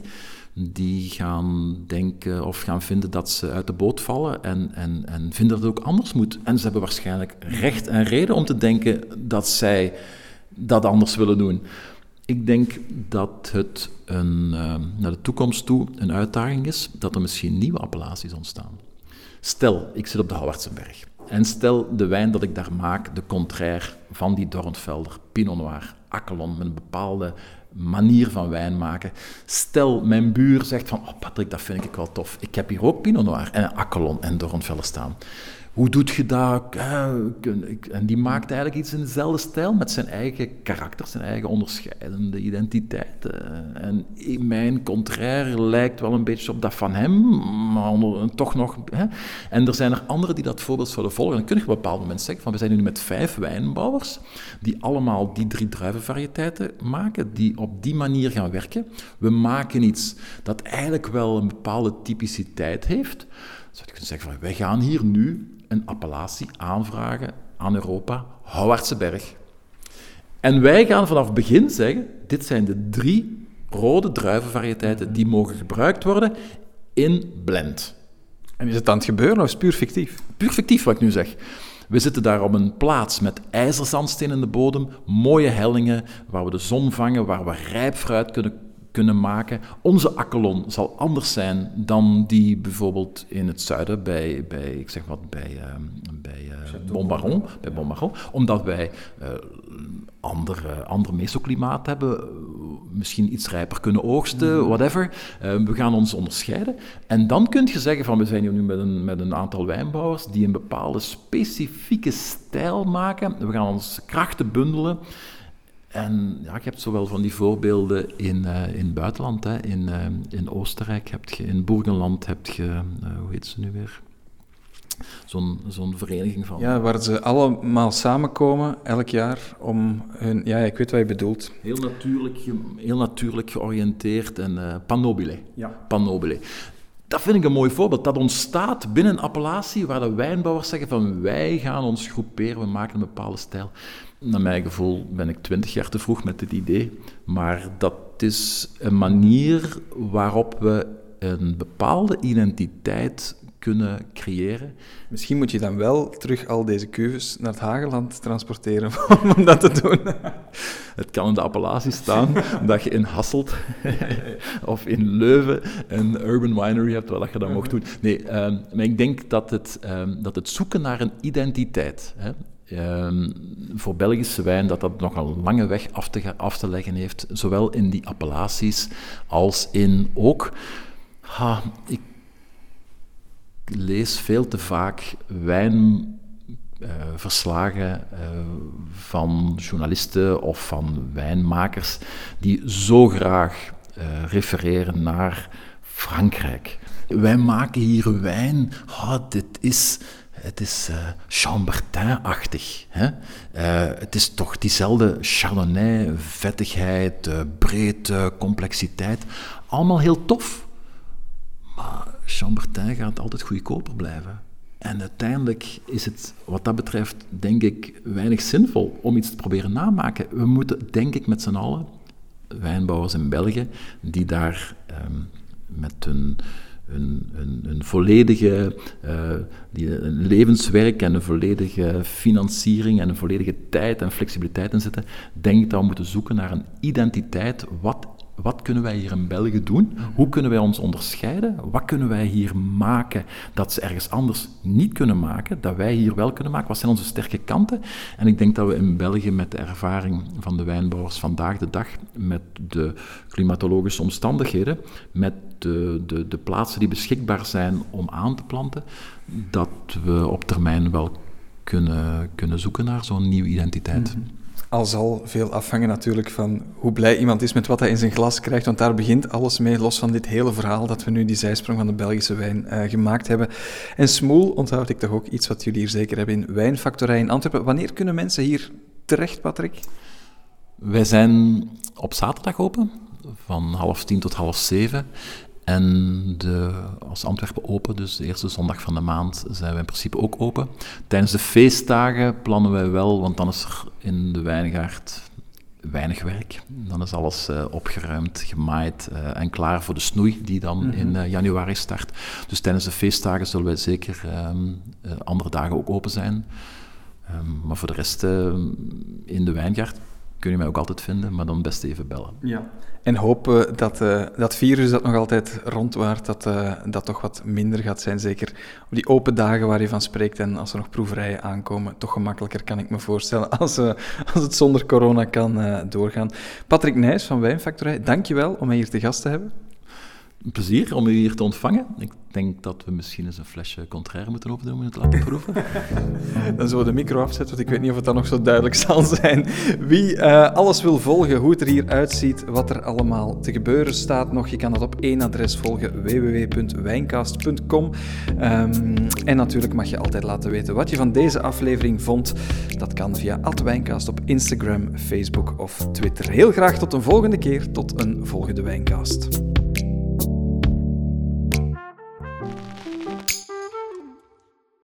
die gaan denken of gaan vinden dat ze uit de boot vallen en, en, en vinden dat het ook anders moet. En ze hebben waarschijnlijk recht en reden om te denken dat zij dat anders willen doen. Ik denk dat het een, uh, naar de toekomst toe een uitdaging is dat er misschien nieuwe appellaties ontstaan. Stel, ik zit op de Houartsenberg en stel de wijn dat ik daar maak, de contraire van die Dornfelder, Pinot Noir, Accolon, met een bepaalde manier van wijn maken. Stel, mijn buur zegt van, oh Patrick, dat vind ik wel tof. Ik heb hier ook Pinot Noir en Accolon en Dornfelder staan. Hoe doet je dat? En die maakt eigenlijk iets in dezelfde stijl, met zijn eigen karakter, zijn eigen onderscheidende identiteit. En mijn contraire lijkt wel een beetje op dat van hem, maar onder, toch nog... Hè. En er zijn er anderen die dat voorbeeld zullen volgen. Dan kun je op een bepaald moment zeggen, van, we zijn nu met vijf wijnbouwers, die allemaal die drie druivenvariëteiten maken, die op die manier gaan werken. We maken iets dat eigenlijk wel een bepaalde typiciteit heeft. Dan zou je kunnen zeggen, van, wij gaan hier nu een appellatie aanvragen aan Europa, Houartsenberg. En wij gaan vanaf het begin zeggen, dit zijn de drie rode druivenvariëteiten die mogen gebruikt worden in blend. En is het aan het gebeuren of is het puur fictief? Puur fictief, wat ik nu zeg. We zitten daar op een plaats met ijzerzandsteen in de bodem, mooie hellingen, waar we de zon vangen, waar we rijp fruit kunnen kunnen maken. Onze Accolon zal anders zijn dan die bijvoorbeeld in het zuiden bij, bij ik zeg wat, bij, uh, bij uh, Bon Baron, bij Bon Baron, omdat wij uh, ander, uh, ander mesoklimaat hebben, uh, misschien iets rijper kunnen oogsten, mm. whatever. Uh, we gaan ons onderscheiden. En dan kun je zeggen van, we zijn hier nu met een, met een aantal wijnbouwers die een bepaalde specifieke stijl maken. We gaan onze krachten bundelen. En ja, je hebt zowel van die voorbeelden in, uh, in het buitenland. Hè. In, uh, in Oostenrijk heb je, in Burgenland heb je, uh, hoe heet ze nu weer? Zo'n, zo'n vereniging van... Ja, waar ze allemaal samenkomen elk jaar om hun... Ja, ik weet wat je bedoelt. Heel natuurlijk, heel natuurlijk georiënteerd en uh, pan nobile. Ja. Pan nobile. Dat vind ik een mooi voorbeeld. Dat ontstaat binnen een appellatie waar de wijnbouwers zeggen van wij gaan ons groeperen, we maken een bepaalde stijl. Naar mijn gevoel ben ik twintig jaar te vroeg met dit idee, maar dat is een manier waarop we een bepaalde identiteit kunnen creëren. Misschien moet je dan wel terug al deze cuves naar het Hageland transporteren om dat te doen. Het kan in de appellatie staan dat je in Hasselt of in Leuven een urban winery hebt waar je dat mocht doen. Nee, um, maar ik denk dat het, um, dat het zoeken naar een identiteit... Hè, Um, voor Belgische wijn dat dat nog een lange weg af te, af te leggen heeft, zowel in die appellaties als in ook... Ha, ik lees veel te vaak wijnverslagen uh, uh, van journalisten of van wijnmakers die zo graag uh, refereren naar Frankrijk. Wij maken hier wijn, ha, dit is... Het is uh, Chambertin-achtig. Hè? Uh, het is toch diezelfde Chardonnay, vettigheid, uh, breedte, complexiteit. Allemaal heel tof. Maar Chambertin gaat altijd goedkoper blijven. En uiteindelijk is het, wat dat betreft, denk ik, weinig zinvol om iets te proberen namaken. We moeten, denk ik, met z'n allen, wijnbouwers in België, die daar um, met hun... Een, een, een volledige uh, die, een levenswerk en een volledige financiering en een volledige tijd en flexibiliteit in zitten, denk dat we moeten zoeken naar een identiteit. Wat, wat kunnen wij hier in België doen? Hoe kunnen wij ons onderscheiden? Wat kunnen wij hier maken dat ze ergens anders niet kunnen maken, dat wij hier wel kunnen maken? Wat zijn onze sterke kanten? En ik denk dat we in België met de ervaring van de wijnbouwers vandaag de dag, met de klimatologische omstandigheden, met de, de, de plaatsen die beschikbaar zijn om aan te planten, dat we op termijn wel kunnen, kunnen zoeken naar zo'n nieuwe identiteit. Mm-hmm. Al zal veel afhangen natuurlijk van hoe blij iemand is met wat hij in zijn glas krijgt, want daar begint alles mee, los van dit hele verhaal dat we nu die zijsprong van de Belgische wijn uh, gemaakt hebben. En smoel onthoud ik toch ook iets wat jullie hier zeker hebben in Wijnfactorij in Antwerpen. Wanneer kunnen mensen hier terecht, Patrick? Wij zijn op zaterdag open, van half tien tot half zeven. En de, als Antwerpen open, dus de eerste zondag van de maand, zijn we in principe ook open. Tijdens de feestdagen plannen wij wel, want dan is er in de wijngaard weinig werk. Dan is alles uh, opgeruimd, gemaaid uh, en klaar voor de snoei die dan mm-hmm. in uh, januari start. Dus tijdens de feestdagen zullen wij zeker um, uh, andere dagen ook open zijn. Um, maar voor de rest uh, in de wijngaard kun je mij ook altijd vinden, maar dan best even bellen. Ja. En hopen dat uh, dat virus dat nog altijd rondwaart, dat uh, dat toch wat minder gaat zijn. Zeker op die open dagen waar je van spreekt en als er nog proeverijen aankomen, toch gemakkelijker kan ik me voorstellen als, uh, als het zonder corona kan uh, doorgaan. Patrick Nijs van Wijnfactorij, dank je wel om mij hier te gast te hebben. Een plezier om u hier te ontvangen. Ik denk dat we misschien eens een flesje Contraire moeten opdoen om het te laten proeven. Dan zullen we de micro afzetten, want ik weet niet of het dan nog zo duidelijk zal zijn. Wie uh, alles wil volgen, hoe het er hier uitziet, wat er allemaal te gebeuren staat nog, je kan dat op één adres volgen, w w w punt wijncast punt com. Um, en natuurlijk mag je altijd laten weten wat je van deze aflevering vond. Dat kan via at wijncast op Instagram, Facebook of Twitter. Heel graag tot een volgende keer, tot een volgende Wijncast.